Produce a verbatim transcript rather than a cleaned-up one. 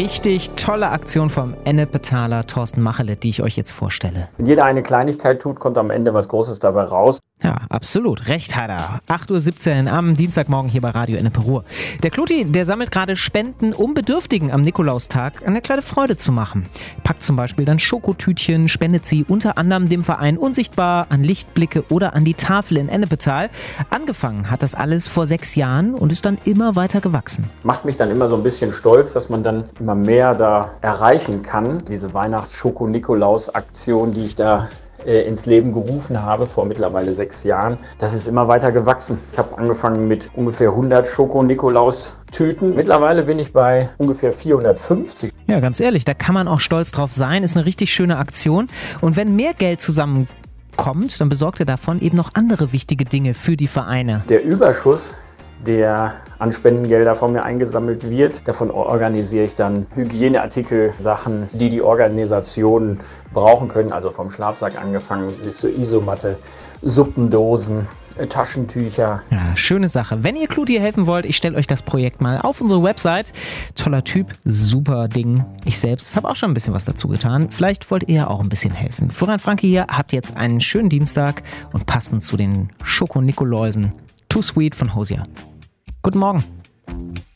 richtig tolle Aktion vom Ennepetaler Thorsten Machelet, die ich euch jetzt vorstelle. Wenn jeder eine Kleinigkeit tut, kommt am Ende was Großes dabei raus. Ja, absolut. Recht hat er. acht Uhr siebzehn am Dienstagmorgen hier bei Radio Ennepe Ruhr. Der Kluti, der sammelt gerade Spenden, um Bedürftigen am Nikolaustag eine kleine Freude zu machen. Packt zum Beispiel dann Schokotütchen, spendet sie unter anderem dem Verein Unsichtbar, an Lichtblicke oder an die Tafel in Ennepetal. Angefangen hat das alles vor sechs Jahren und ist dann immer weiter gewachsen. Macht mich dann immer so ein bisschen stolz, dass man dann immer mehr da erreichen kann. Diese Weihnachts-Schoko-Nikolaus-Aktion, die ich da ins Leben gerufen habe vor mittlerweile sechs Jahren. Das ist immer weiter gewachsen. Ich habe angefangen mit ungefähr hundert Schoko-Nikolaus-Tüten. Mittlerweile bin ich bei ungefähr vierhundertfünfzig. Ja, ganz ehrlich, da kann man auch stolz drauf sein. Ist eine richtig schöne Aktion. Und wenn mehr Geld zusammenkommt, dann besorgt ihr davon eben noch andere wichtige Dinge für die Vereine. Der Überschuss, der an Spendengelder von mir eingesammelt wird. Davon organisiere ich dann Hygieneartikel, Sachen, die die Organisationen brauchen können. Also vom Schlafsack angefangen bis zur Isomatte, Suppendosen, Taschentücher. Ja, schöne Sache. Wenn ihr Kluti helfen wollt, ich stelle euch das Projekt mal auf unsere Website. Toller Typ, super Ding. Ich selbst habe auch schon ein bisschen was dazu getan. Vielleicht wollt ihr ja auch ein bisschen helfen. Florian Franke hier, habt jetzt einen schönen Dienstag und passend zu den Schoko-Nikoläusen Too Sweet von Hozier. Guten Morgen.